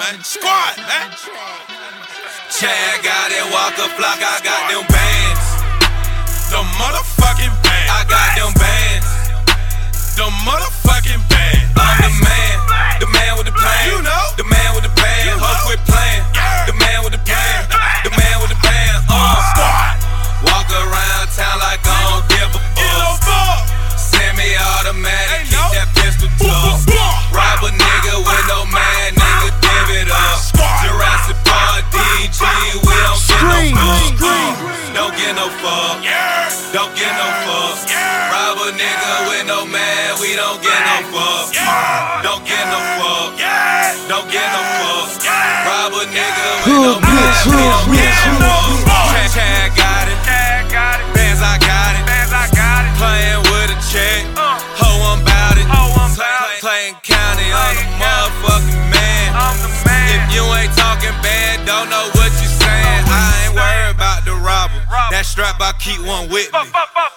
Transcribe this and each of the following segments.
man. Squad, man. Chad got it, Walker Flock, I got them bands. The motherfucking band. I got them bands. The motherfucking band. I'm the man with the plan. You know. The man with the band. Ho, quit playing. The man with the plan. The man with the band. Squad. Walk around town like I don't give a fuck. Semi-automatic, keep that pistol tough. Rob a nigga with no man, nigga, give it up. Jurassic Park, DG, we don't get no fuck. Don't get no fuck. Don't get no fuck. Rob a nigga with no man, we don't get no fuck. Don't get no fuck. Don't get no fuck. Rob a nigga with no man, we don't get no fuck. Chad got it. Bands, I got it. Playing with a check. Ho, I'm bout it. Playing county, I'm the motherfucking man. If you ain't talking bad, don't know what you saying. I ain't worried about the robber. That strap, I keep one with me.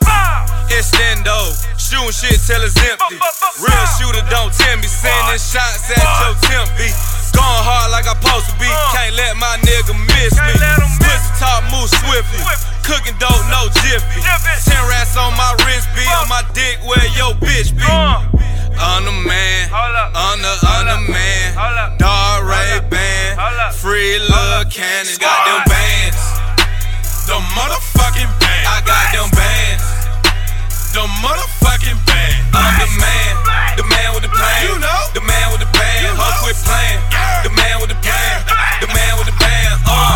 Extendo, shooting shit till it's empty. Real shooter don't tempt me. Sending shots at your temp beat. Going hard like I'm supposed to be. Can't let my nigga miss me. Pussy talk, move swiftly. Cooking dope, no jiffy. 10 rats on my wrist, be on my dick where your bitch be. I'm the man, I'm the man. Dog Ray band, free Lil Cannon. Got them bands. The motherfucking band. I got them bands. The motherfucking band. I'm the man with the plan. You know. The man with the band. Ho, quit playing. The man with the plan. The man with the band.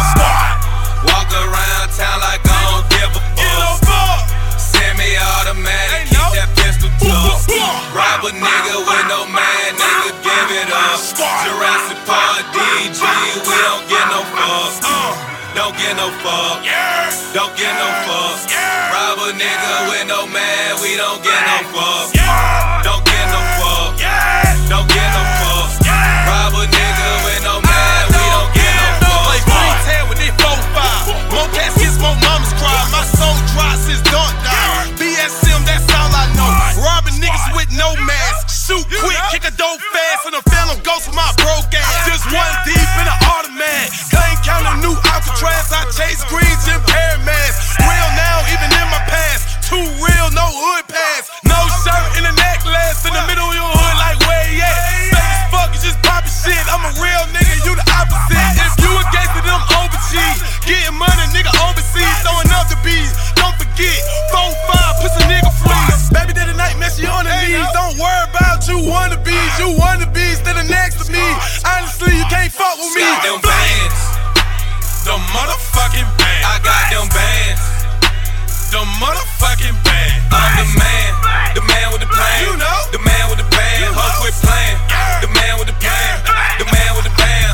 Walk around town like I don't give a fuck. Semi-automatic, keep that pistol tough. Rob a nigga with no man, nigga, give it up. Jurassic Park, DG, we don't get no fuck. Don't get no fuck. Don't get no fuck. Rob a nigga with no man, we don't get no fuck. Don't get no fuck. Don't get no fuck. Rob a nigga with no man, we don't get no fuck. Play freestyle with it 4-5. More caskets, more mamas cry. My soul dry since dark die. BSM, that's all I know. Robbing niggas with no mask. Shoot quick, kick a dope fast, and a phantom ghost with my broke ass. Just one deep in an automat. Clean counting new Alcatraz. I chase greens in pair masks. Real now, even in my past. Too real, no hood pass. No shirt in the necklace. In the middle of your hood, like where you at? Fake as fuck, you just poppin' shit. I'm a real nigga, you the opposite. If you a gangster, them overseas. Getting money, nigga overseas. Throwing up the bees. Don't forget, 4-5, pussy nigga freeze. Baby, day the night, man, she on her knees. Don't worry about you wannabes. You wannabes, standing next to me. Honestly, you can't fuck with me. Got them bands. The motherfucking band. I got them bands. The motherfucking band. I'm the man with the plan. You know. The man with the band. Ho, quit playing. The man with the plan. The man with the band.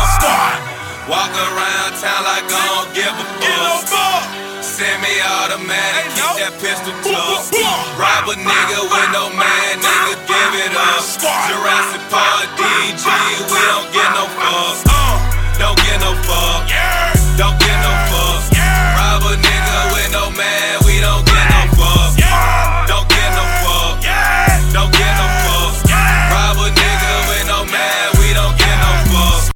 Walk around town like I don't give a fuck. Semi-automatic, keep that pistol tough. Rob a nigga with no man, nigga, give it up. Jurassic Park, DG, we don't get no fuck. Don't get no fuck. Don't get no fuck.